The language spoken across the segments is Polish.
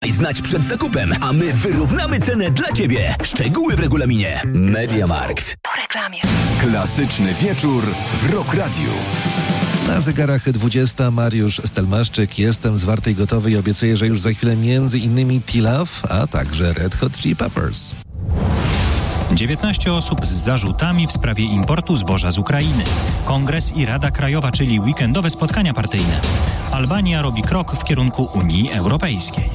Daj znać przed zakupem, a my wyrównamy cenę dla Ciebie. Szczegóły w regulaminie. MediaMarkt. Po reklamie. Klasyczny wieczór w Rock Radiu. Na zegarach 20. Mariusz Stelmaszczyk. Jestem zwarty i gotowy i obiecuję, że już za chwilę między innymi T-Love, a także Red Hot Chili Peppers. 19 osób z zarzutami w sprawie importu zboża z Ukrainy. Kongres i Rada Krajowa, czyli weekendowe spotkania partyjne. Albania robi krok w kierunku Unii Europejskiej.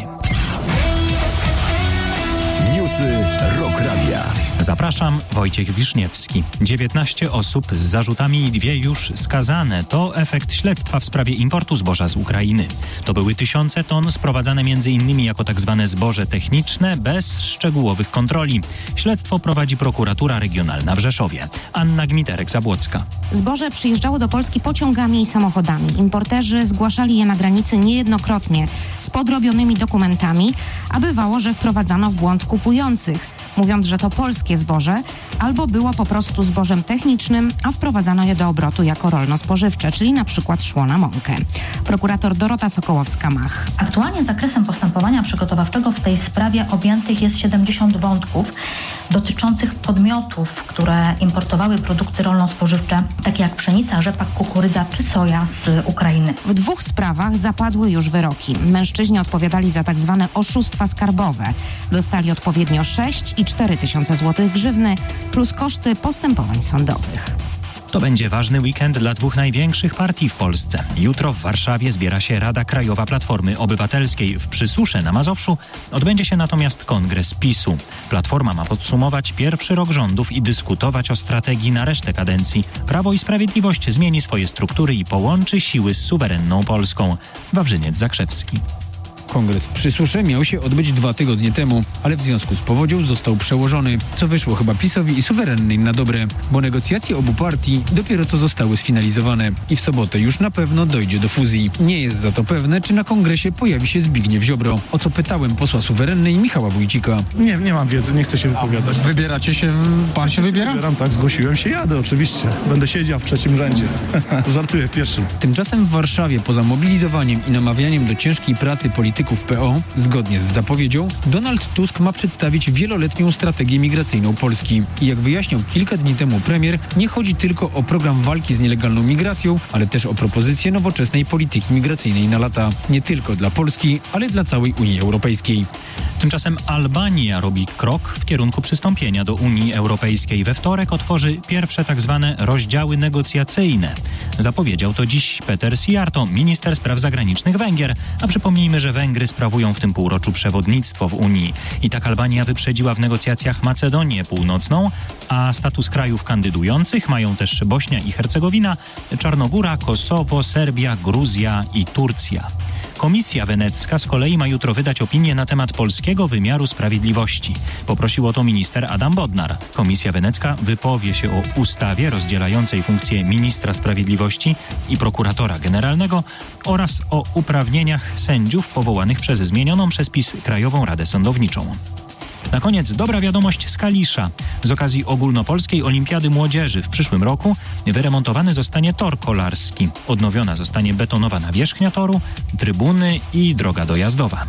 Newsy Rock Radia. Zapraszam, Wojciech Wiszniewski. 19 osób z zarzutami i 2 już skazane. To efekt śledztwa w sprawie importu zboża z Ukrainy. To były tysiące ton sprowadzane m.in. jako tzw. zboże techniczne bez szczegółowych kontroli. Śledztwo prowadzi prokuratura regionalna w Rzeszowie. Anna Gmiterek-Zabłocka. Zboże przyjeżdżało do Polski pociągami i samochodami. Importerzy zgłaszali je na granicy niejednokrotnie z podrobionymi dokumentami, a bywało, że wprowadzano w błąd kupujących, mówiąc, że to polskie zboże, albo było po prostu zbożem technicznym, a wprowadzano je do obrotu jako rolno-spożywcze, czyli na przykład szło na mąkę. Prokurator Dorota Sokołowska-Mach. Aktualnie zakresem postępowania przygotowawczego w tej sprawie objętych jest 70 wątków dotyczących podmiotów, które importowały produkty rolno-spożywcze, takie jak pszenica, rzepak, kukurydza czy soja z Ukrainy. W 2 sprawach zapadły już wyroki. Mężczyźni odpowiadali za tak zwane oszustwa skarbowe. Dostali odpowiednio 6 i 4 tysiące złotych grzywny plus koszty postępowań sądowych. To będzie ważny weekend dla 2 największych partii w Polsce. Jutro w Warszawie zbiera się Rada Krajowa Platformy Obywatelskiej. W Przysusze na Mazowszu odbędzie się natomiast kongres PiS-u. Platforma ma podsumować pierwszy rok rządów i dyskutować o strategii na resztę kadencji. Prawo i Sprawiedliwość zmieni swoje struktury i połączy siły z suwerenną Polską. Wawrzyniec Zakrzewski. Kongres w Przysusze miał się odbyć 2 tygodnie temu, ale w związku z powodzią został przełożony, co wyszło chyba PiS-owi i suwerennym na dobre, bo negocjacje obu partii dopiero co zostały sfinalizowane i w sobotę już na pewno dojdzie do fuzji. Nie jest za to pewne, czy na kongresie pojawi się Zbigniew Ziobro, o co pytałem posła suwerennej Michała Wójcika. Nie mam wiedzy, nie chcę się wypowiadać. Wybieracie się? Pan się wybiera? Wybieram, tak, zgłosiłem się, jadę oczywiście. Będę siedział w 3. rzędzie. Żartuję w 1. Tymczasem w Warszawie poza mobilizowaniem i namawianiem do ciężkiej pracy polityków PO, zgodnie z zapowiedzią, Donald Tusk ma przedstawić wieloletnią strategię migracyjną Polski. I jak wyjaśniał kilka dni temu premier, nie chodzi tylko o program walki z nielegalną migracją, ale też o propozycję nowoczesnej polityki migracyjnej na lata. Nie tylko dla Polski, ale dla całej Unii Europejskiej. Tymczasem Albania robi krok w kierunku przystąpienia do Unii Europejskiej. We wtorek otworzy pierwsze tzw. rozdziały negocjacyjne. Zapowiedział to dziś Peter Sijarto, minister spraw zagranicznych Węgier. A przypomnijmy, że Węgry sprawują w tym półroczu przewodnictwo w Unii. I tak Albania wyprzedziła w negocjacjach Macedonię Północną, a status krajów kandydujących mają też Bośnia i Hercegowina, Czarnogóra, Kosowo, Serbia, Gruzja i Turcja. Komisja Wenecka z kolei ma jutro wydać opinię na temat polskiego wymiaru sprawiedliwości. Poprosił o to minister Adam Bodnar. Komisja Wenecka wypowie się o ustawie rozdzielającej funkcję ministra sprawiedliwości i prokuratora generalnego oraz o uprawnieniach sędziów powołanych przez zmienioną przez PiS Krajową Radę Sądowniczą. Na koniec dobra wiadomość z Kalisza. Z okazji Ogólnopolskiej Olimpiady Młodzieży w przyszłym roku wyremontowany zostanie tor kolarski. Odnowiona zostanie betonowa nawierzchnia toru, trybuny i droga dojazdowa.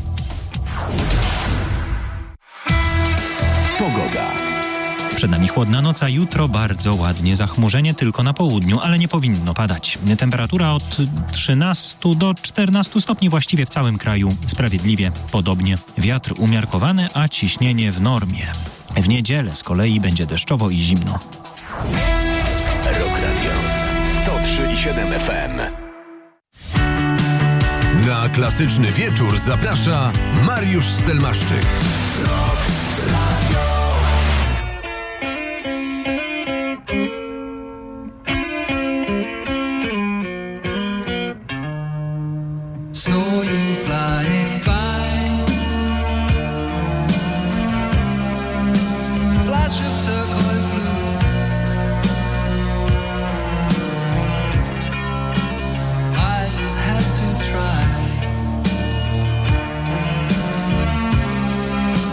Pogoda. Przed nami chłodna noc, a jutro bardzo ładnie. Zachmurzenie tylko na południu, ale nie powinno padać. Temperatura od 13 do 14 stopni właściwie w całym kraju. Sprawiedliwie podobnie. Wiatr umiarkowany, a ciśnienie w normie. W niedzielę z kolei będzie deszczowo i zimno. Rock Radio 103,7 FM. Na klasyczny wieczór zaprasza Mariusz Stelmaszczyk. Rock Radio. Saw you flying by, flash of turquoise blue. I just had to try.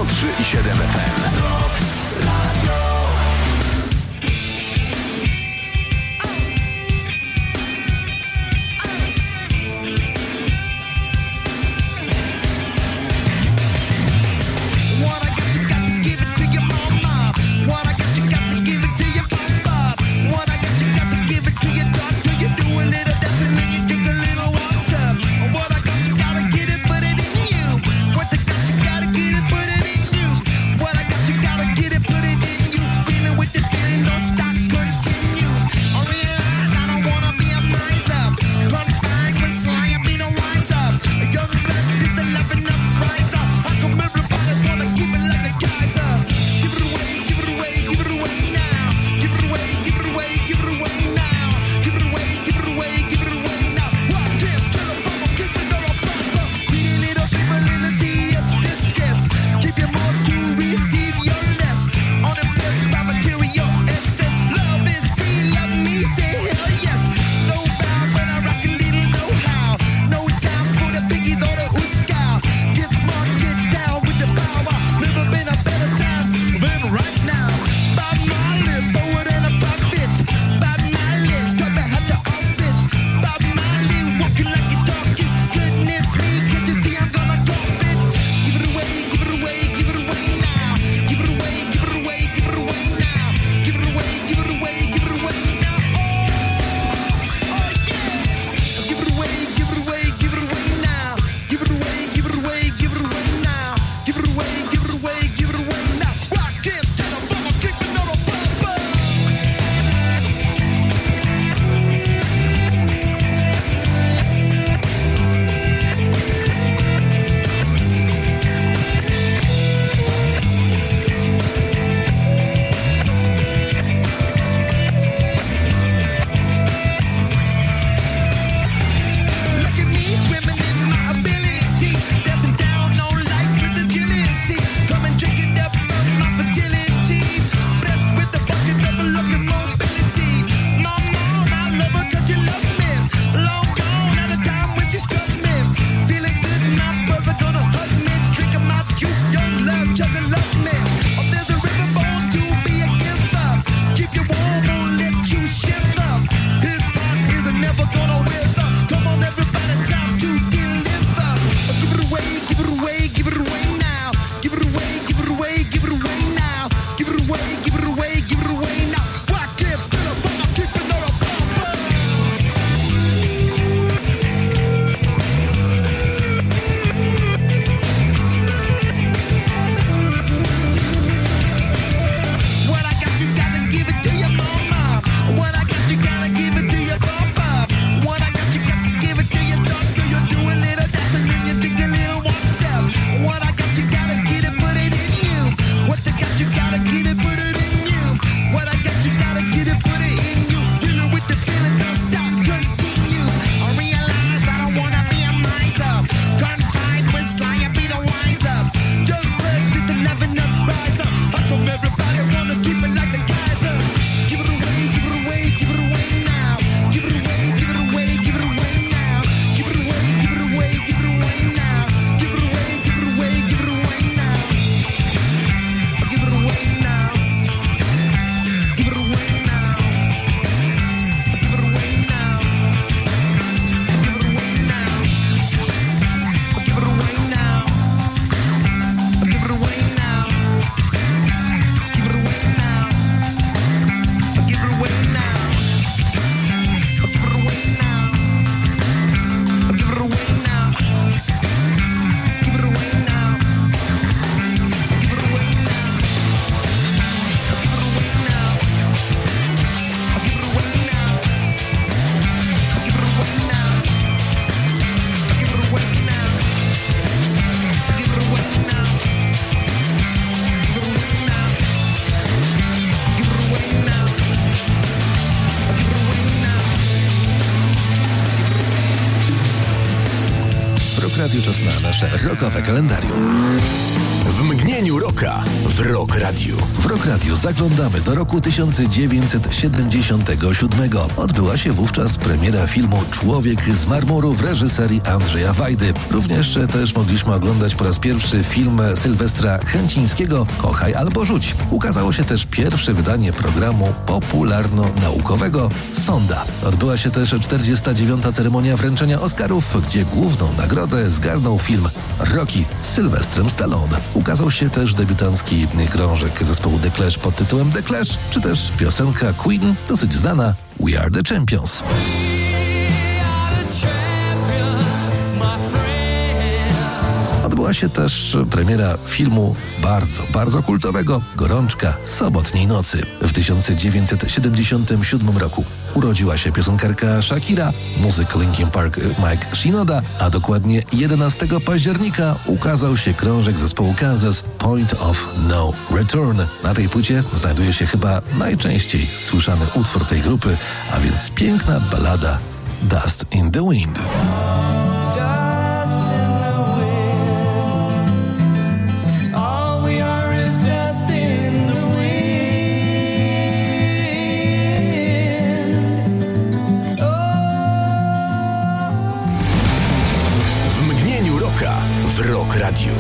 103,7 FM. Radio czas na nasze rockowe kalendarium. W mgnieniu roka w Rock Radiu. W Rock Radiu zaglądamy do roku 1977. Odbyła się wówczas premiera filmu Człowiek z marmuru w reżyserii Andrzeja Wajdy. Również też mogliśmy oglądać po raz pierwszy film Sylwestra Chęcińskiego Kochaj albo rzuć. Ukazało się też pierwsze wydanie programu popularno-naukowego Sonda. Odbyła się też 49. ceremonia wręczenia Oscarów, gdzie główną nagrodę zgarnął film Rocky z Sylwestrem Stallone. Ukazał się też debiutancki krążek zespołu The Clash pod tytułem The Clash, czy też piosenka Queen, dosyć znana, We Are The Champions. Odbyła się też premiera filmu bardzo kultowego Gorączka sobotniej nocy. W 1977 roku urodziła się piosenkarka Shakira, muzyk Linkin Park Mike Shinoda, a dokładnie 11 października ukazał się krążek zespołu Kansas Point of No Return. Na tej płycie znajduje się chyba najczęściej słyszany utwór tej grupy, a więc piękna ballada Dust in the Wind. W Rock Radiu.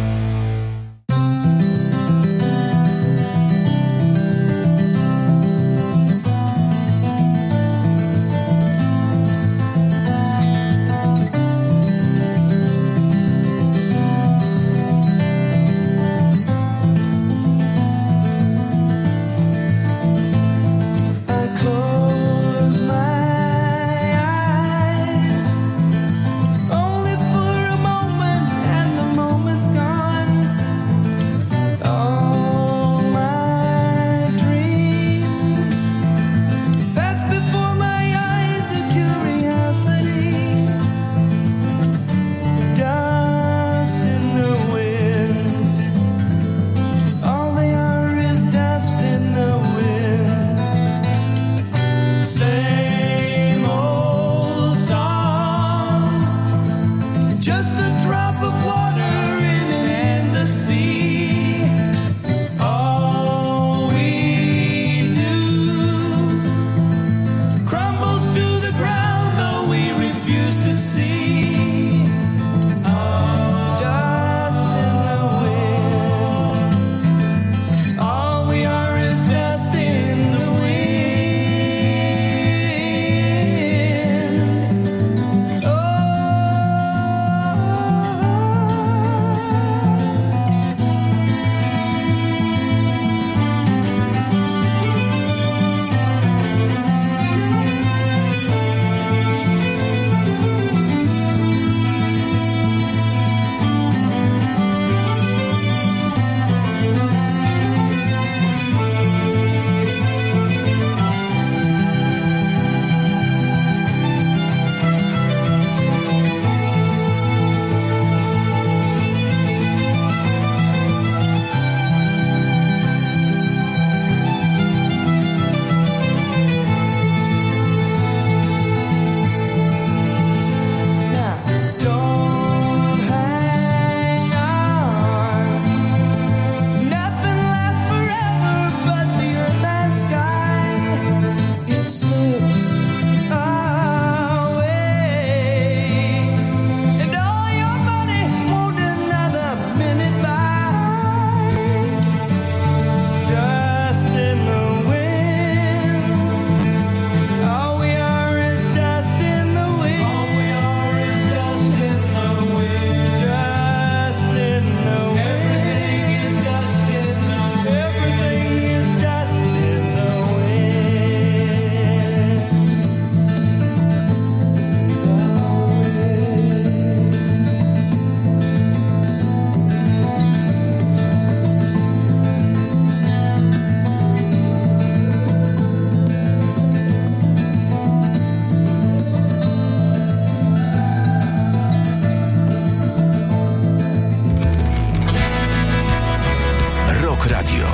Radio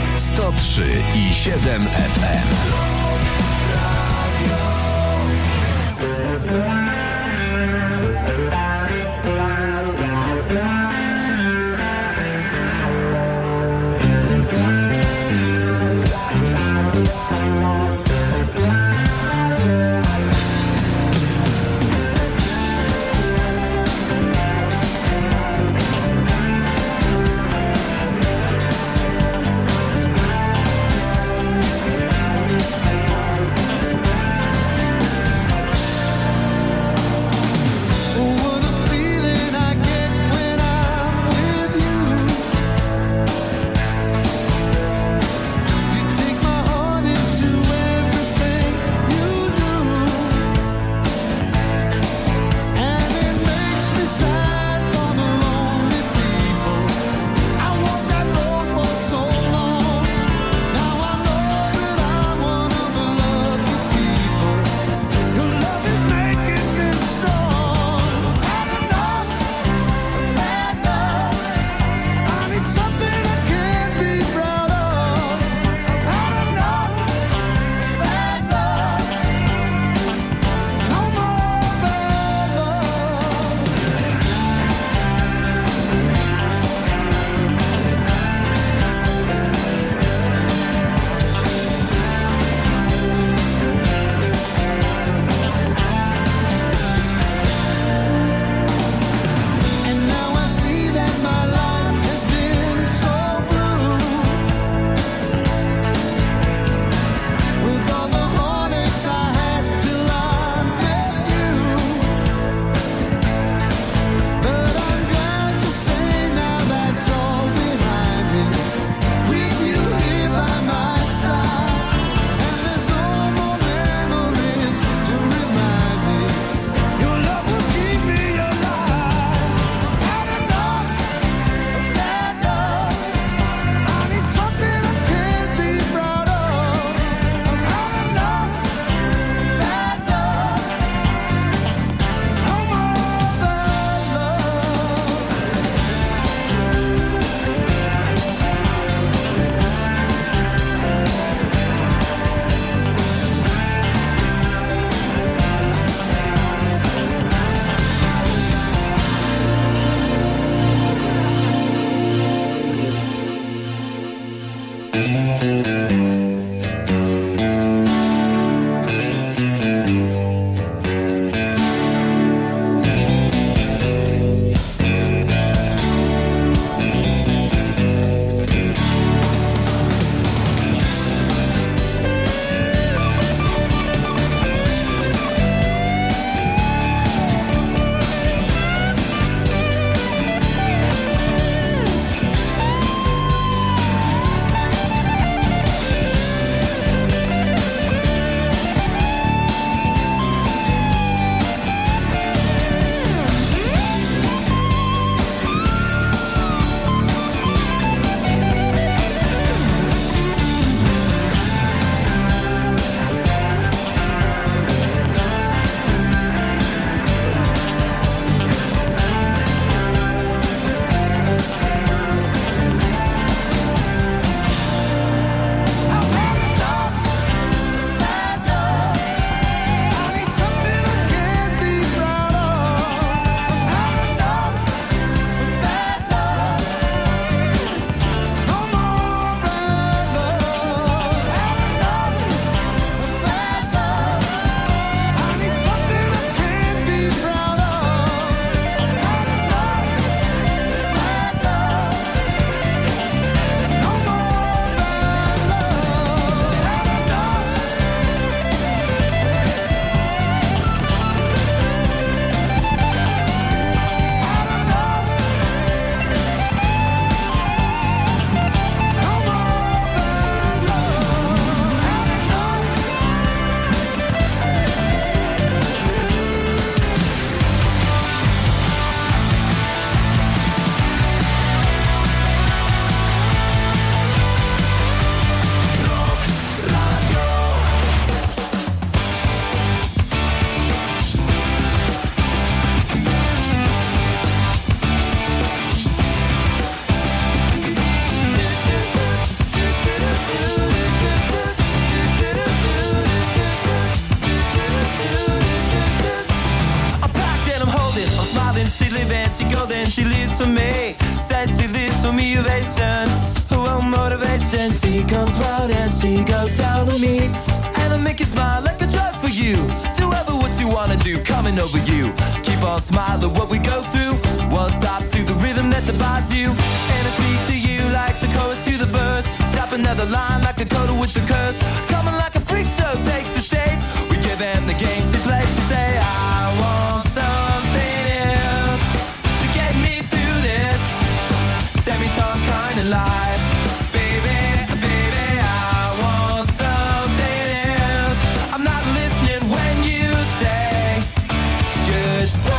103,7 FM. she live and she go, then she lives for me. Says she lives for me, ovation, oh, motivation. She comes round and she goes down on me, and I make you smile like a drug for you. Do ever what you wanna do, coming over you. Keep on smiling what we go through. One stop to the rhythm that divides you, and I speak to you like the chorus to the verse. Chop another line like a coda with the curse. Coming like a freak show takes the stage. We give them the game she plays. She say, I want something else to get me through this semi-talk kind of life. Baby, baby, I want something else. I'm not listening when you say goodbye.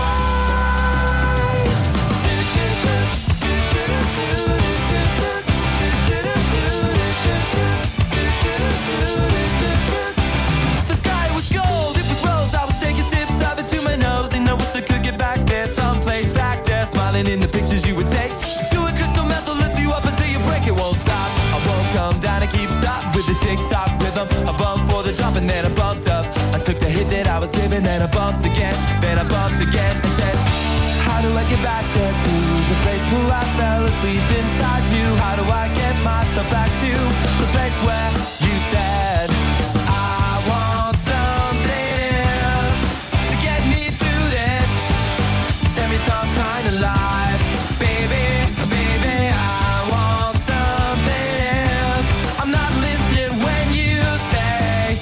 The sky was gold, it was rose. I was taking sips of it to my nose, and I wish I could get back there, someplace back there, smiling in the pictures you would take. To a crystal method, lift you up until you break. It won't stop. I won't come down and keep stop with the tick-tock rhythm. I bumped for the drop and then I bumped up. I took the hit that I was given, then I bumped again, then I bumped again and said, how do I get back there to the place where I fell asleep inside you? How do I get myself back to the place where you said I want something else to get me through this semi-talk kind of life? Baby, baby, I want something else. I'm not listening when you say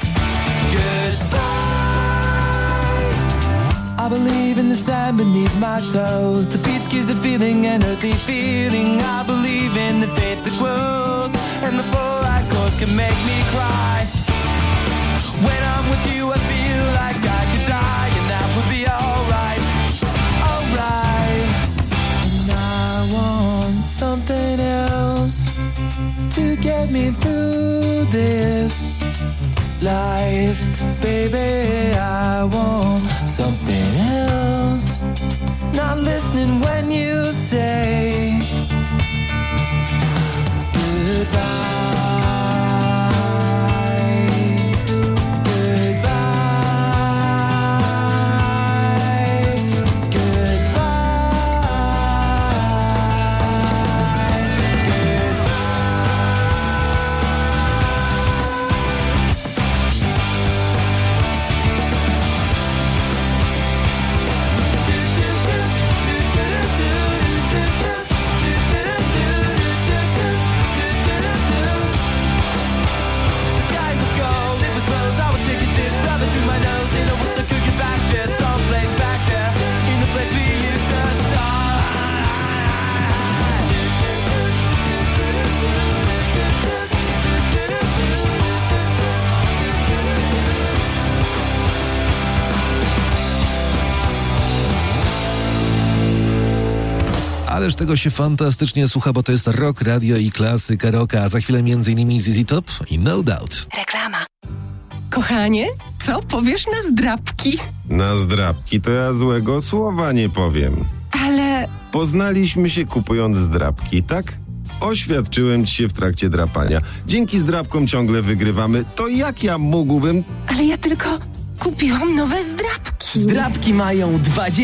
goodbye. I believe in the sand beneath my toes. The beach gives a feeling, an earthly feeling. I believe in the faith that grows, and the 4-right chords can make me cry. When I'm with you, I feel like I could die, and that would be alright, alright. And I want something else to get me through this life. Baby, I want something else. Not listening when you say goodbye. Ależ tego się fantastycznie słucha, bo to jest Rock Radio i klasyka rocka, a za chwilę m.in. ZZ Top i No Doubt. Reklama. Kochanie, co powiesz na zdrabki? Na zdrabki to ja złego słowa nie powiem. Ale... Poznaliśmy się kupując zdrabki, tak? Oświadczyłem ci się w trakcie drapania. Dzięki zdrabkom ciągle wygrywamy. To jak ja mógłbym... Ale ja tylko kupiłam nowe zdrabki. Zdrabki mają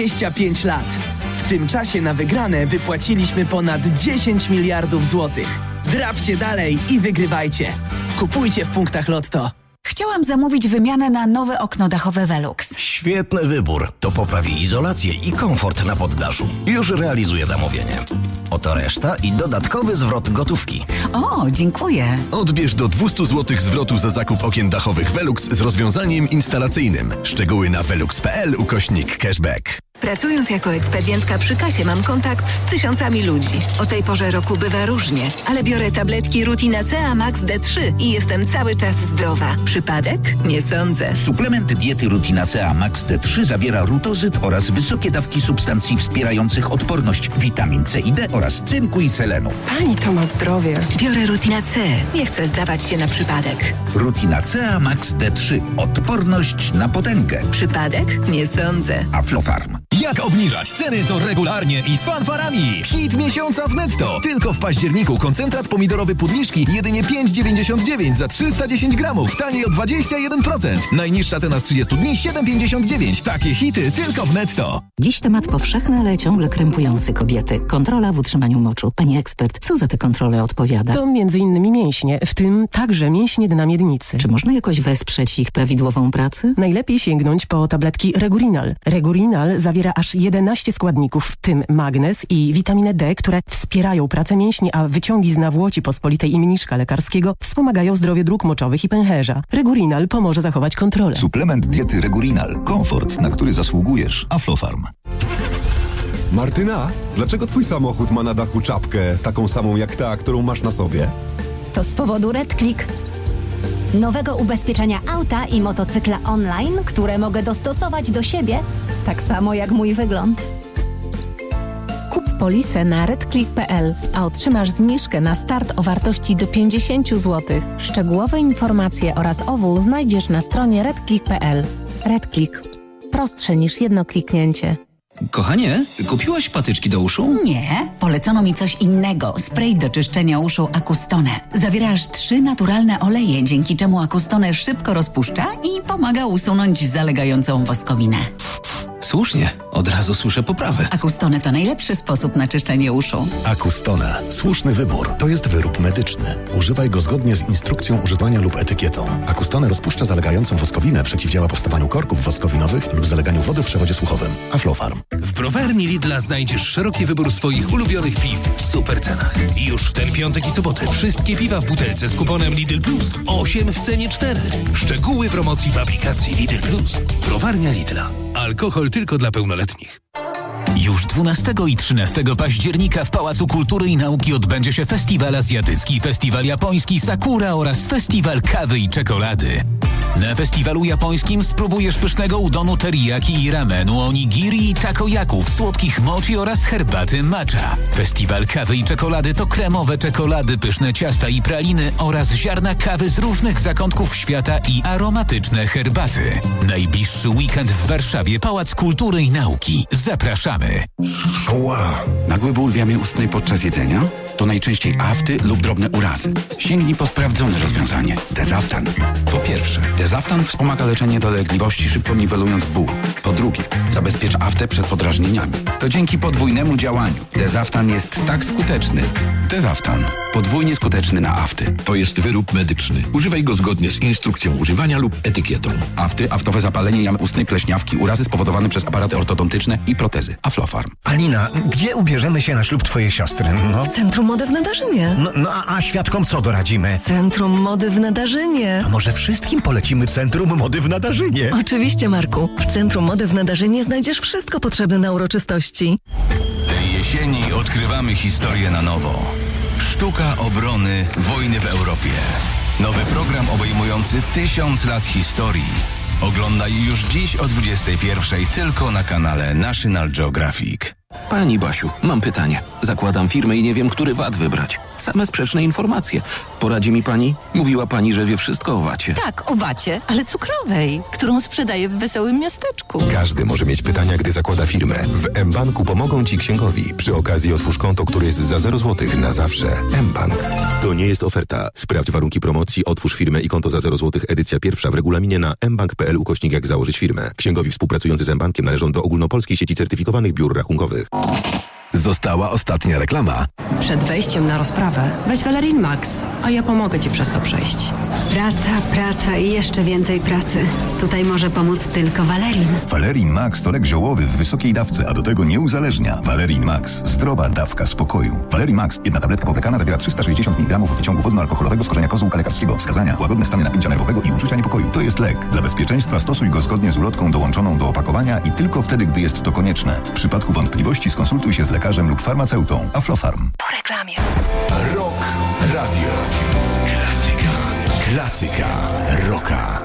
25 lat. W tym czasie na wygrane wypłaciliśmy ponad 10 miliardów złotych. Drapcie dalej i wygrywajcie. Kupujcie w punktach Lotto. Chciałam zamówić wymianę na nowe okno dachowe Velux. Świetny wybór. To poprawi izolację i komfort na poddaszu. Już realizuję zamówienie. Oto reszta i dodatkowy zwrot gotówki. O, dziękuję. Odbierz do 200 zł zwrotu za zakup okien dachowych Velux z rozwiązaniem instalacyjnym. Szczegóły na velux.pl/cashback. Pracując jako ekspedientka przy kasie mam kontakt z tysiącami ludzi. O tej porze roku bywa różnie, ale biorę tabletki Rutina CA Max D3 i jestem cały czas zdrowa. Przypadek? Nie sądzę. Suplement diety Rutina CA Max D3 zawiera rutozyt oraz wysokie dawki substancji wspierających odporność, witamin C i D oraz cynku i selenu. Pani to ma zdrowie. Biorę Rutina C. Nie chcę zdawać się na przypadek. Rutina CA Max D3. Odporność na potęgę. Przypadek? Nie sądzę. Aflofarm. Jak obniżać ceny to regularnie i z fanfarami. Hit miesiąca w Netto. Tylko w październiku koncentrat pomidorowy Pudliszki jedynie 5,99 za 310 gramów. Taniej o 21%. Najniższa cena z 30 dni 7,59. Takie hity tylko w Netto. Dziś temat powszechny, ale ciągle krępujący kobiety. Kontrola w utrzymaniu moczu. Pani ekspert, co za te kontrole odpowiada? To m.in. mięśnie, w tym także mięśnie dna miednicy. Czy można jakoś wesprzeć ich prawidłową pracę? Najlepiej sięgnąć po tabletki Regurinal. Regurinal zawiera aż 11 składników, w tym magnez i witaminę D, które wspierają pracę mięśni, a wyciągi z nawłoci pospolitej i mniszka lekarskiego wspomagają zdrowie dróg moczowych i pęcherza. Regurinal pomoże zachować kontrolę. Suplement diety Regurinal. Komfort, na który zasługujesz. Aflofarm. Martyna, dlaczego twój samochód ma na dachu czapkę taką samą jak ta, którą masz na sobie? To z powodu RedClick. Nowego ubezpieczenia auta i motocykla online, które mogę dostosować do siebie, tak samo jak mój wygląd. Kup polisę na redclick.pl, a otrzymasz zniżkę na start o wartości do 50 zł. Szczegółowe informacje oraz OWU znajdziesz na stronie redclick.pl. RedClick. Prostsze niż jedno kliknięcie. Kochanie, kupiłaś patyczki do uszu? Nie, polecono mi coś innego. Spray do czyszczenia uszu Acustone. Zawiera aż 3 naturalne oleje, dzięki czemu Acustone szybko rozpuszcza i pomaga usunąć zalegającą woskowinę. Słusznie, od razu słyszę poprawę. Acustone to najlepszy sposób na czyszczenie uszu. Acustone. Słuszny wybór. To jest wyrób medyczny. Używaj go zgodnie z instrukcją używania lub etykietą. Acustone rozpuszcza zalegającą woskowinę, przeciwdziała powstawaniu korków woskowinowych lub zaleganiu wody w przewodzie słuchowym. Aflofarm. W browarni Lidla znajdziesz szeroki wybór swoich ulubionych piw w super cenach. Już w ten piątek i sobotę wszystkie piwa w butelce z kuponem Lidl Plus 8 w cenie 4. Szczegóły promocji w aplikacji Lidl Plus. Browarnia Lidla. Alkohol tylko dla pełnoletnich. Już 12 i 13 października w Pałacu Kultury i Nauki odbędzie się Festiwal Azjatycki, Festiwal Japoński Sakura oraz Festiwal Kawy i Czekolady. Na festiwalu japońskim spróbujesz pysznego udonu teriyaki i ramenu, onigiri i takojaków, słodkich mochi oraz herbaty matcha. Festiwal Kawy i Czekolady to kremowe czekolady, pyszne ciasta i praliny oraz ziarna kawy z różnych zakątków świata i aromatyczne herbaty. Najbliższy weekend w Warszawie, Pałac Kultury i Nauki. Zapraszamy. Ła! Nagły ból w jamie ustnej podczas jedzenia? To najczęściej afty lub drobne urazy. Sięgnij po sprawdzone rozwiązanie. Dezaftan. Po pierwsze, Dezaftan wspomaga leczenie dolegliwości, szybko niwelując ból. Po drugie, zabezpiecz aftę przed podrażnieniami. To dzięki podwójnemu działaniu. Dezaftan jest tak skuteczny. Dezaftan. Podwójnie skuteczny na afty. To jest wyrób medyczny. Używaj go zgodnie z instrukcją używania lub etykietą. Afty, aftowe zapalenie jamy ustnej, pleśniawki, urazy spowodowane przez aparaty ortodontyczne i protezy. Aflofarm. Alina, gdzie ubierzemy się na ślub twojej siostry? No. W Centrum Mody w Nadarzynie. A świadkom co doradzimy? Centrum Mody w Nadarzynie. A może wszystkim polecimy Centrum Mody w Nadarzynie? Oczywiście, Marku. W Centrum Mody w Nadarzynie znajdziesz wszystko potrzebne na uroczystości. Tej jesieni odkrywamy historię na nowo. Sztuka obrony wojny w Europie. Nowy program obejmujący 1000 lat historii. Oglądaj już dziś o 21:00 tylko na kanale National Geographic. Pani Basiu, mam pytanie. Zakładam firmę i nie wiem, który VAT wybrać. Same sprzeczne informacje. Poradzi mi pani? Mówiła pani, że wie wszystko o VAT-ie. Tak, o VAT-ie, ale cukrowej, którą sprzedaję w wesołym miasteczku. Każdy może mieć pytania, gdy zakłada firmę. W mBanku pomogą Ci księgowi. Przy okazji otwórz konto, które jest za 0 zł na zawsze. mBank. To nie jest oferta. Sprawdź warunki promocji, otwórz firmę i konto za 0 zł. Edycja pierwsza w regulaminie na mbank.pl /jak założyć firmę. Księgowi współpracujący z mBankiem należą do ogólnopolskiej sieci certyfikowanych biur rachunkowych. Została ostatnia reklama. Przed wejściem na rozprawę weź Valerin Max, a ja pomogę ci przez to przejść. Praca i jeszcze więcej pracy. Tutaj może pomóc tylko Valerin. Valerin Max to lek ziołowy w wysokiej dawce, a do tego nie uzależnia. Valerin Max. Zdrowa dawka spokoju. Valerin Max. Jedna tabletka powlekana zawiera 360 mg wyciągu wodno-alkoholowego z korzenia kozłka lekarskiego. Wskazania: łagodne stany napięcia nerwowego i uczucia niepokoju. To jest lek. Dla bezpieczeństwa stosuj go zgodnie z ulotką dołączoną do opakowania i tylko wtedy, gdy jest to konieczne. W przypadku wątpliwości skonsultuj się z lekarzem lub farmaceutą. Aflofarm. Po reklamie. Rock Radio. Klasyka rocka.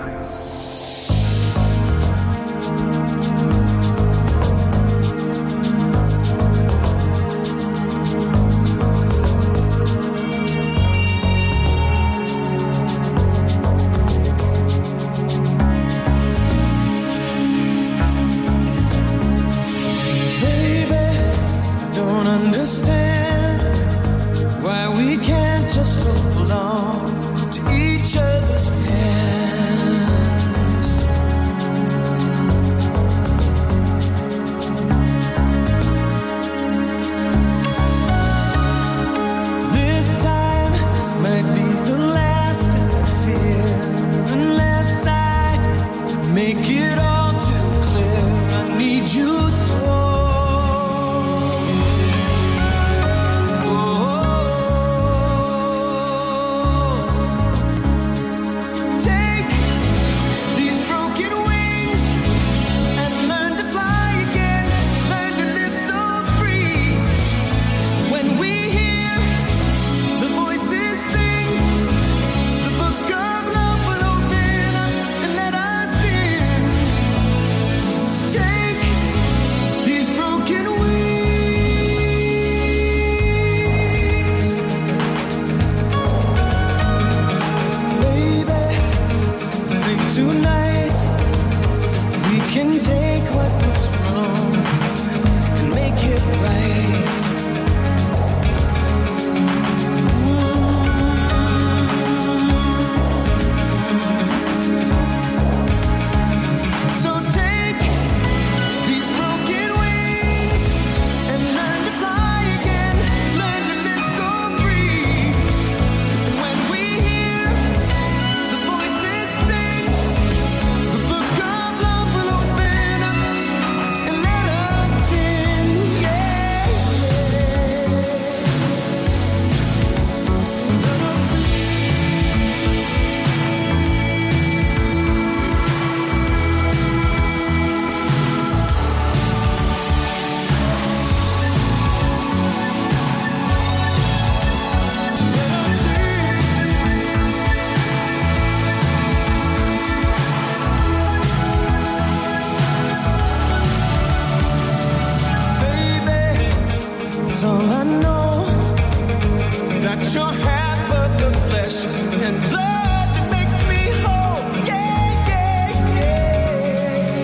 'cause all I know that you're half of the flesh and blood that makes me whole. Yeah, yeah, yeah.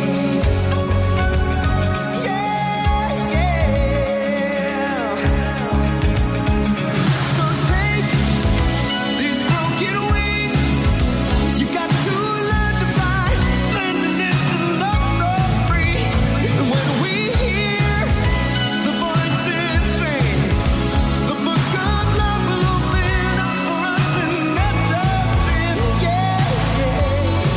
Yeah, yeah. So take these broken wings. You got to learn to fly, learn to live and love so free. And when we hear the voices sing, the book of love will open up for us and let us in. Yeah, yeah.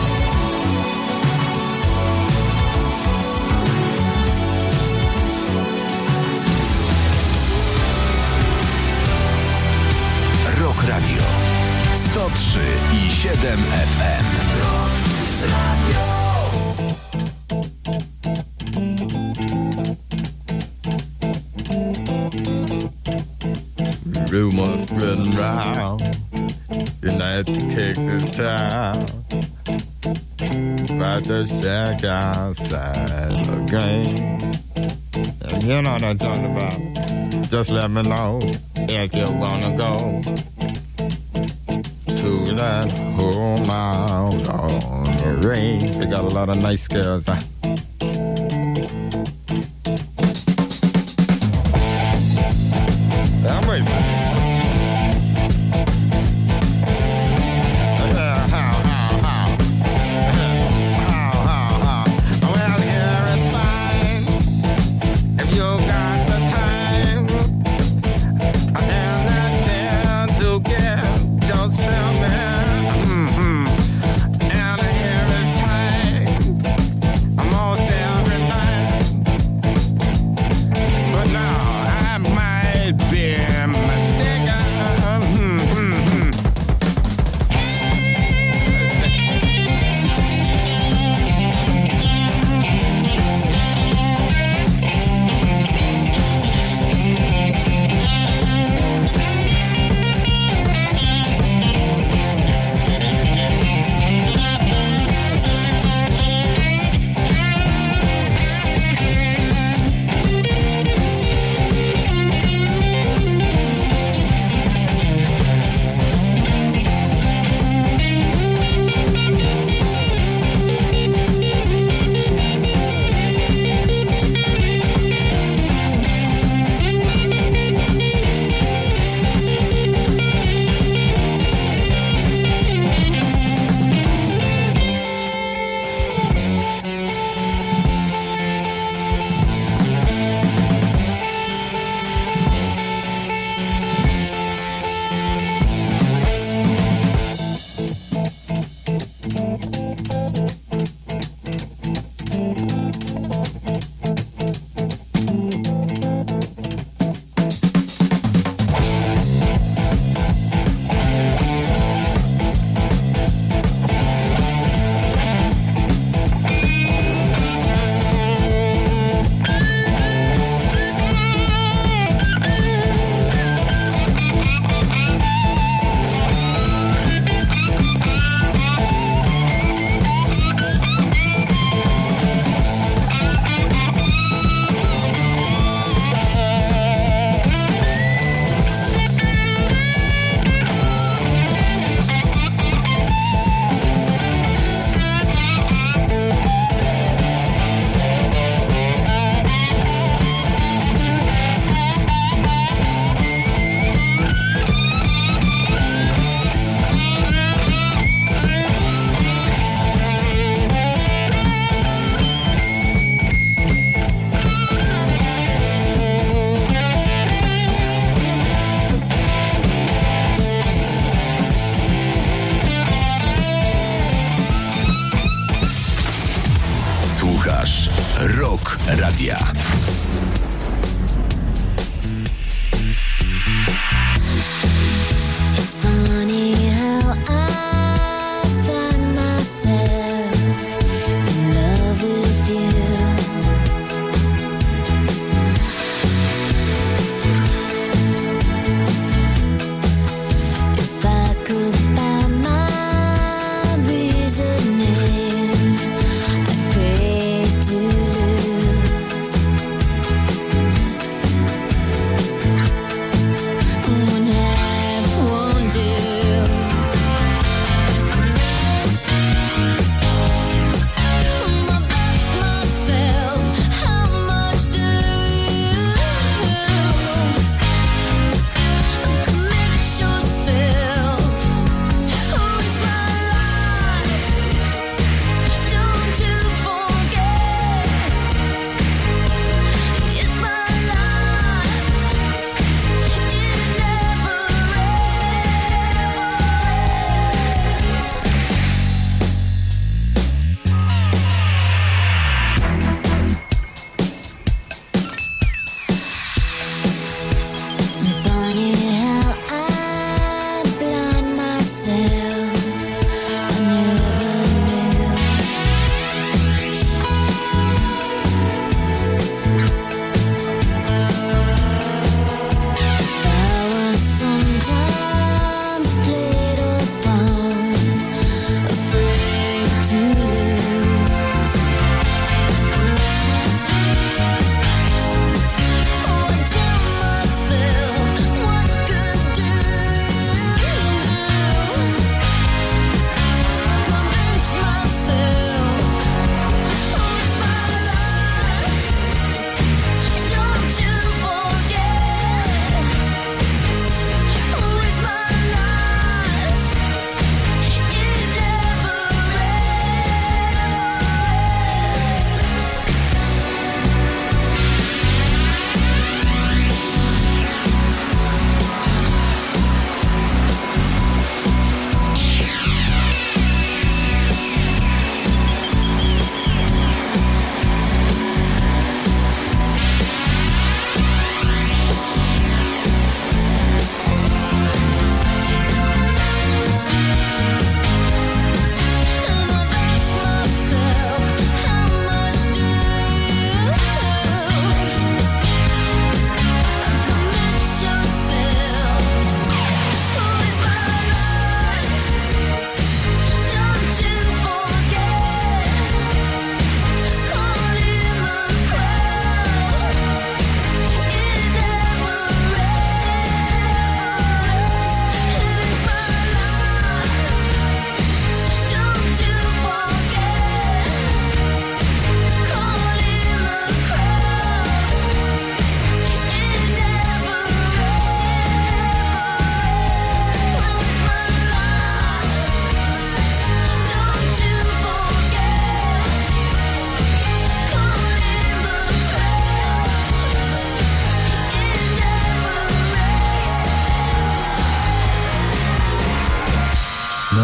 Rock Radio 103,7 FM. Rumors spreading round United Texas town about the shack outside the game. And you know what I'm talking about. Just let me know if you wanna go to that home out on the range. They got a lot of nice girls. I'm waiting. Well, here it's fine if you got the time and the time to get yourself in. And here is time almost every night. But now I might be mistaken. Słuchasz Rock Radia. It's funny how I find myself in love with you. If I could find my reasoning, I'd pay to lose.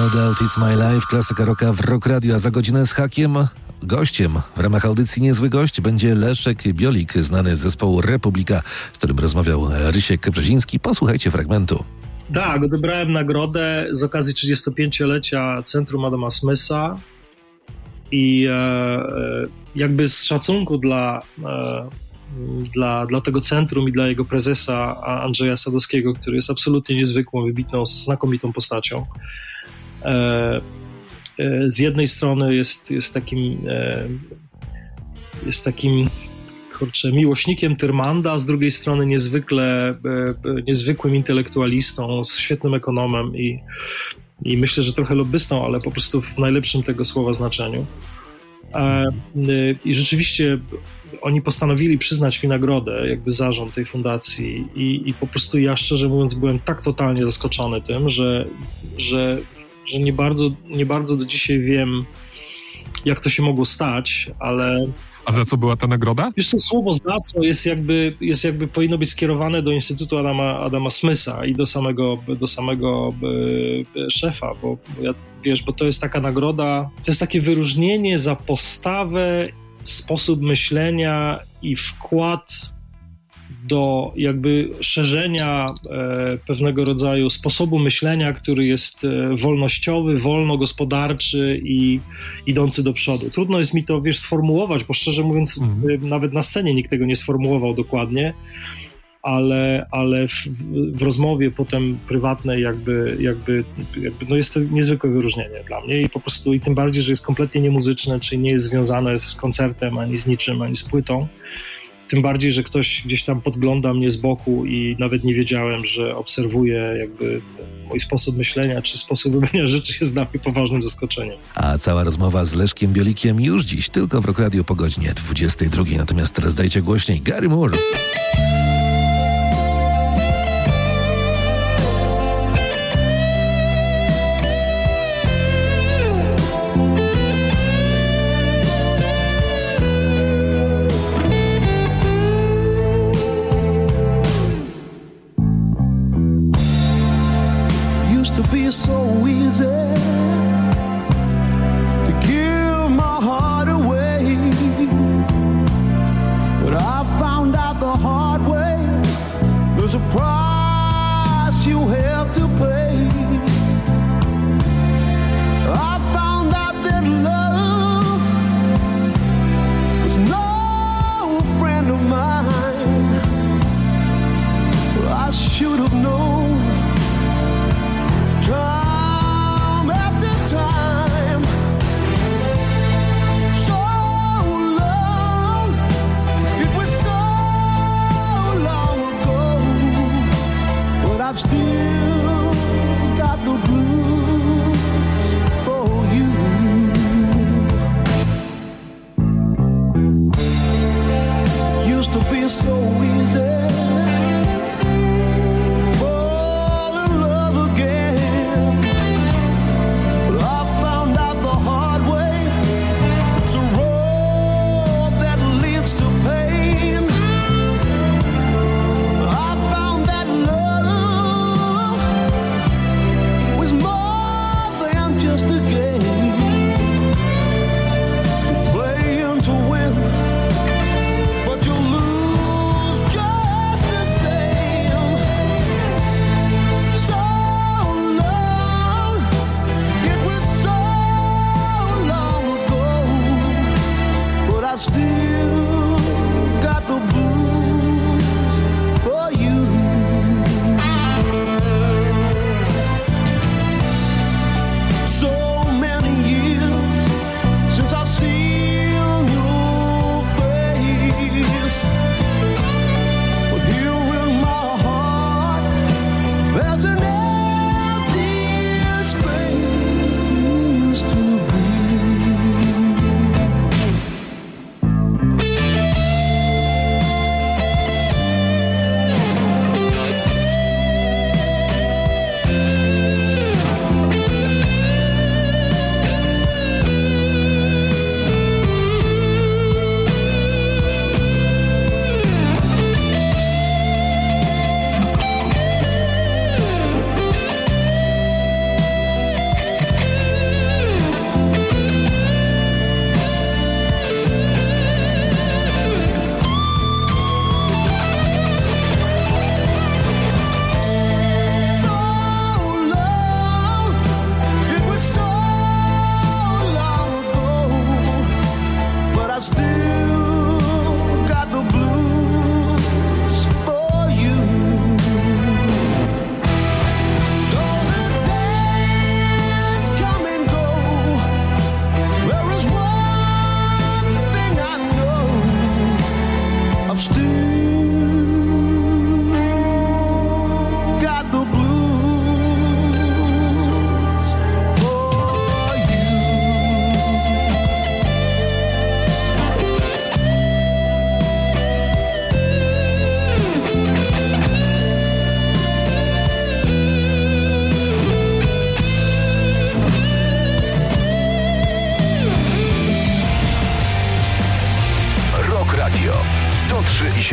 No Doubt It's My Life, klasyka rocka w Rock Radio, a za godzinę z hakiem gościem w ramach audycji Niezły Gość będzie Leszek Biolik, znany z zespołu Republika, z którym rozmawiał Rysiek Brzeziński. Posłuchajcie fragmentu. Tak, odebrałem nagrodę z okazji 35-lecia Centrum Adama Smitha i jakby z szacunku dla tego centrum i dla jego prezesa Andrzeja Sadowskiego, który jest absolutnie niezwykłą, wybitną, znakomitą postacią. Z jednej strony jest takim miłośnikiem Tyrmanda, a z drugiej strony niezwykłym intelektualistą, świetnym ekonomem i myślę, że trochę lobbystą, ale po prostu w najlepszym tego słowa znaczeniu. I rzeczywiście oni postanowili przyznać mi nagrodę, jakby zarząd tej fundacji i po prostu ja, szczerze mówiąc, byłem tak totalnie zaskoczony tym, że nie bardzo do dzisiaj wiem, jak to się mogło stać, ale... A za co była ta nagroda? Wiesz co, słowo za co jest jakby powinno być skierowane do Instytutu Adama Smitha i do samego szefa, bo to jest taka nagroda, to jest takie wyróżnienie za postawę, sposób myślenia i wkład do jakby szerzenia pewnego rodzaju sposobu myślenia, który jest wolnościowy, wolnogospodarczy i idący do przodu. Trudno jest mi to, sformułować, bo szczerze mówiąc nawet na scenie nikt tego nie sformułował dokładnie, ale w rozmowie potem prywatnej no jest to niezwykłe wyróżnienie dla mnie i po prostu i tym bardziej, że jest kompletnie niemuzyczne, czyli nie jest związane z koncertem, ani z niczym, ani z płytą. Tym bardziej, że ktoś gdzieś tam podgląda mnie z boku i nawet nie wiedziałem, że obserwuje jakby mój sposób myślenia czy sposób robienia rzeczy jest dla mnie poważnym zaskoczeniem. A cała rozmowa z Leszkiem Biolikiem już dziś, tylko w Rock Radio po godzinie 22. Natomiast teraz dajcie głośniej Gary Moore. So easy to give my heart away, but I found out the hard way. There's a price you have to pay. I found out that love was no friend of mine. I should have known. Time after time, so long, it was so long ago, but I've still got the blues for you. Used to be so easy. Playing to win, but you lose just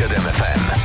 106,7 FM.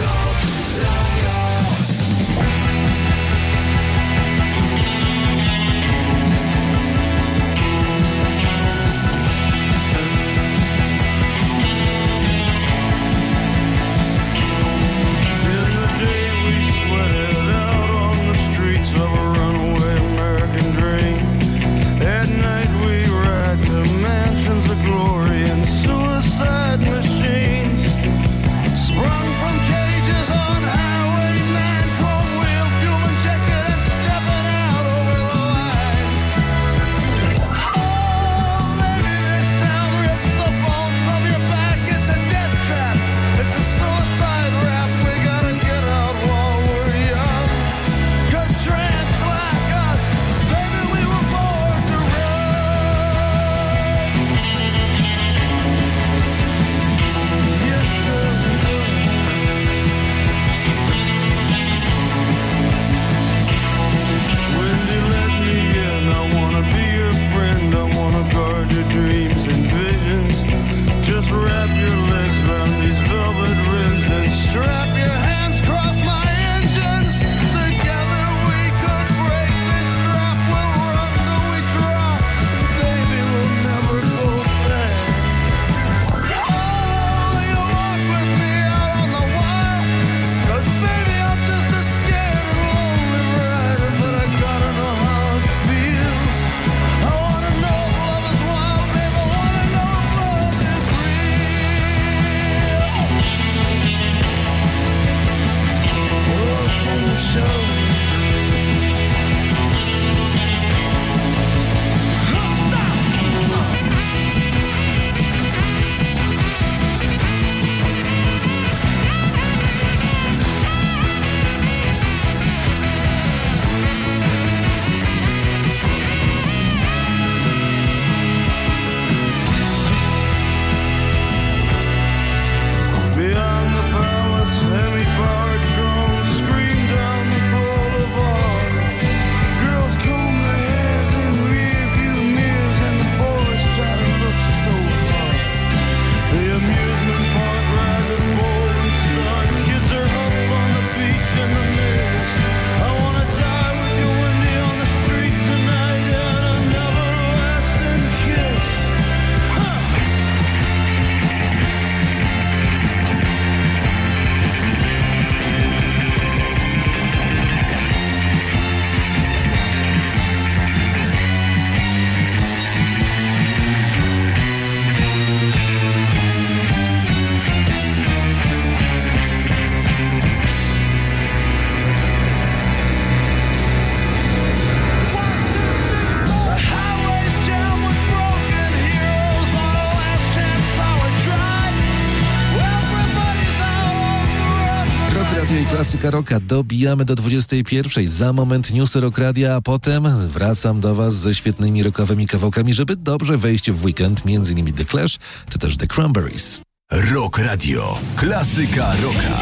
Klasyka Rocka. Dobijamy do 21. Za moment newsy Rock Radia, a potem wracam do Was ze świetnymi rockowymi kawałkami, żeby dobrze wejść w weekend, między innymi The Clash czy też The Cranberries. Rock Radio. Klasyka Rocka.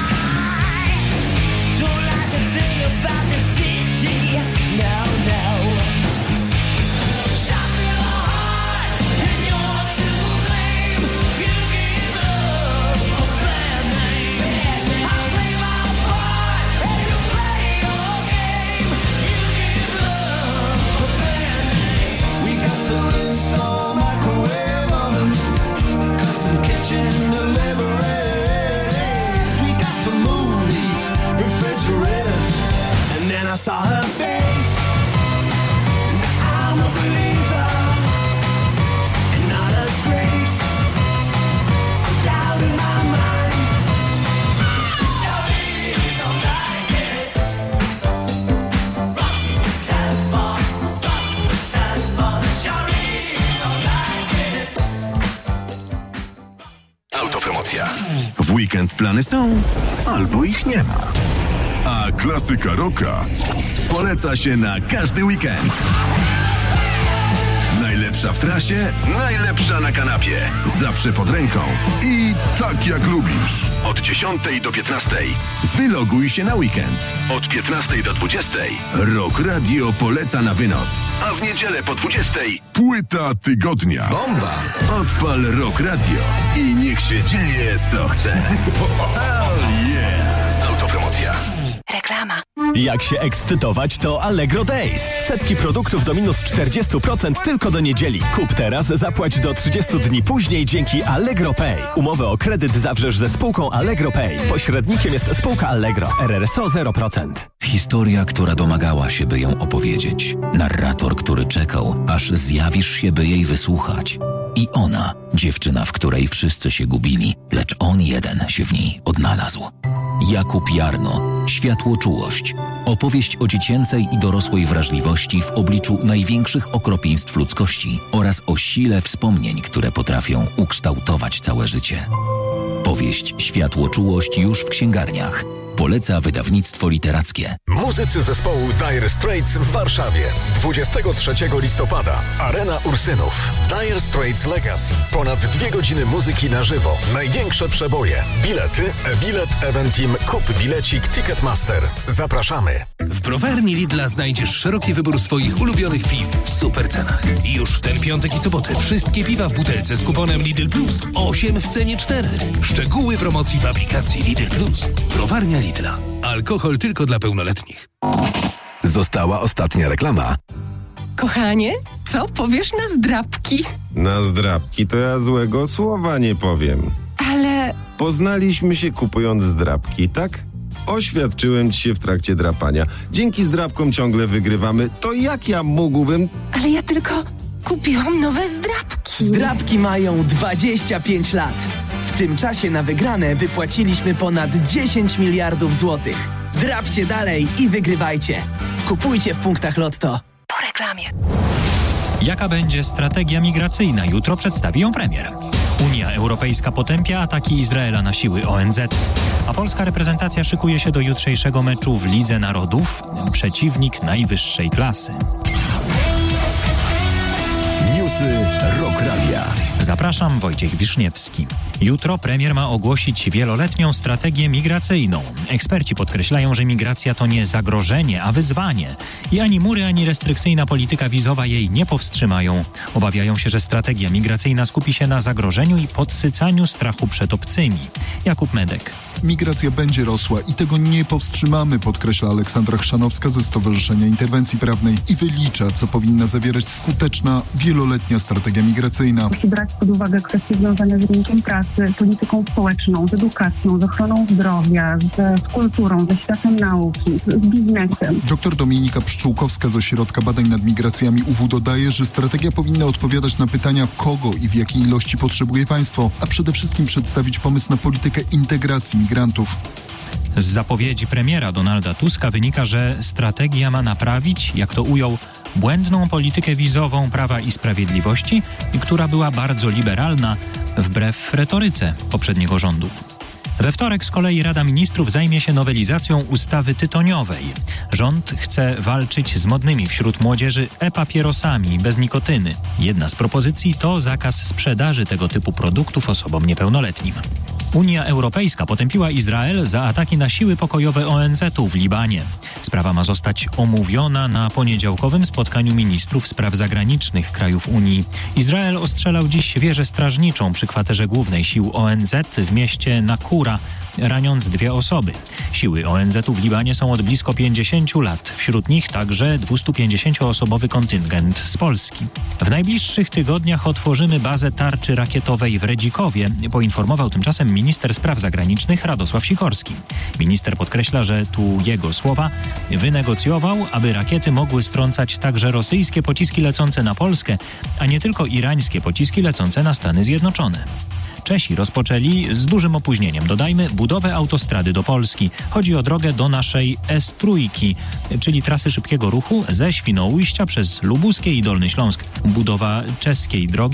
I saw her face. I'm a believer, and not a trace of doubt in my mind. Shawty, you don't like it. Rock that ball, shawty, you don't like it. Autopromocja. W weekend plany są, albo ich nie ma. A Klasyka Rocka poleca się na każdy weekend. Najlepsze Najlepsza w trasie, najlepsza na kanapie. Zawsze pod ręką i tak jak lubisz. Od 10 do 15. Wyloguj się na weekend. Od 15 do 20. Rock Radio poleca na wynos. A w niedzielę po 20. Płyta tygodnia. Bomba! Odpal Rock Radio i niech się dzieje co chce. Oh yeah! Autopromocja. Reklama. Jak się ekscytować, to Allegro Days. Setki produktów do minus 40% tylko do niedzieli. Kup teraz, zapłać do 30 dni później dzięki Allegro Pay. Umowę o kredyt zawrzesz ze spółką Allegro Pay. Pośrednikiem jest spółka Allegro. RRSO 0%. Historia, która domagała się, by ją opowiedzieć. Narrator, który czekał, aż zjawisz się, by jej wysłuchać. I ona, dziewczyna, w której wszyscy się gubili, lecz on jeden się w niej odnalazł. Jakub Jarno, Światłoczułość. Opowieść o dziecięcej i dorosłej wrażliwości w obliczu największych okropieństw ludzkości oraz o sile wspomnień, które potrafią ukształtować całe życie. Powieść Światłoczułość już w księgarniach. Poleca wydawnictwo literackie. Muzycy zespołu Dire Straits w Warszawie. 23 listopada. Arena Ursynów. Dire Straits Legacy. Ponad 2 godziny muzyki na żywo. Największe przeboje. Bilety, e-bilet, Event Team, kup bilecik Ticketmaster. Zapraszamy. W browarni Lidla znajdziesz szeroki wybór swoich ulubionych piw w super cenach. Już w ten piątek i sobotę wszystkie piwa w butelce z kuponem Lidl Plus 8 w cenie 4. Szczegóły promocji w aplikacji Lidl Plus. Browarnia Lidla. Alkohol tylko dla pełnoletnich. Została ostatnia reklama. Kochanie, co powiesz na zdrabki? Na zdrabki to ja złego słowa nie powiem. Ale... Poznaliśmy się kupując zdrabki, tak? Oświadczyłem ci się w trakcie drapania. Dzięki zdrabkom ciągle wygrywamy. To jak ja mógłbym... Ale ja tylko kupiłam nowe zdrabki. Zdrabki mają 25 lat. W tym czasie na wygrane wypłaciliśmy ponad 10 miliardów złotych. Drapcie dalej i wygrywajcie. Kupujcie w punktach Lotto. Po reklamie. Jaka będzie strategia migracyjna? Jutro przedstawi ją premier. Unia Europejska potępia ataki Izraela na siły ONZ. A polska reprezentacja szykuje się do jutrzejszego meczu w Lidze Narodów. Przeciwnik najwyższej klasy. Newsy Rock Radia. Zapraszam, Wojciech Wiszniewski. Jutro premier ma ogłosić wieloletnią strategię migracyjną. Eksperci podkreślają, że migracja to nie zagrożenie, a wyzwanie. I ani mury, ani restrykcyjna polityka wizowa jej nie powstrzymają. Obawiają się, że strategia migracyjna skupi się na zagrożeniu i podsycaniu strachu przed obcymi. Jakub Medek. Migracja będzie rosła i tego nie powstrzymamy, podkreśla Aleksandra Chrzanowska ze Stowarzyszenia Interwencji Prawnej i wylicza, co powinna zawierać skuteczna, wieloletnia strategia migracyjna. Musi brać pod uwagę kwestie związane z rynkiem pracy, polityką społeczną, z edukacją, z ochroną zdrowia, z kulturą, ze światem nauki, z biznesem. Dr Dominika Pszczółkowska z Ośrodka Badań nad Migracjami UW dodaje, że strategia powinna odpowiadać na pytania, kogo i w jakiej ilości potrzebuje państwo, a przede wszystkim przedstawić pomysł na politykę integracji migrantów. Z zapowiedzi premiera Donalda Tuska wynika, że strategia ma naprawić, jak to ujął, błędną politykę wizową Prawa i Sprawiedliwości, która była bardzo liberalna, wbrew retoryce poprzedniego rządu. We wtorek z kolei Rada Ministrów zajmie się nowelizacją ustawy tytoniowej. Rząd chce walczyć z modnymi wśród młodzieży e-papierosami bez nikotyny. Jedna z propozycji to zakaz sprzedaży tego typu produktów osobom niepełnoletnim. Unia Europejska potępiła Izrael za ataki na siły pokojowe ONZ-u w Libanie. Sprawa ma zostać omówiona na poniedziałkowym spotkaniu ministrów spraw zagranicznych krajów Unii. Izrael ostrzelał dziś wieżę strażniczą przy kwaterze głównej sił ONZ w mieście Nakura, raniąc 2 osoby. Siły ONZ-u w Libanie są od blisko 50 lat. Wśród nich także 250-osobowy kontyngent z Polski. W najbliższych tygodniach otworzymy bazę tarczy rakietowej w Redzikowie, poinformował tymczasem minister spraw zagranicznych Radosław Sikorski. Minister podkreśla, że tu jego słowa wynegocjował, aby rakiety mogły strącać także rosyjskie pociski lecące na Polskę, a nie tylko irańskie pociski lecące na Stany Zjednoczone. Czesi rozpoczęli z dużym opóźnieniem, dodajmy, budowę autostrady do Polski. Chodzi o drogę do naszej S3, czyli trasy szybkiego ruchu ze Świnoujścia przez Lubuskie i Dolny Śląsk. Budowa czeskiej drogi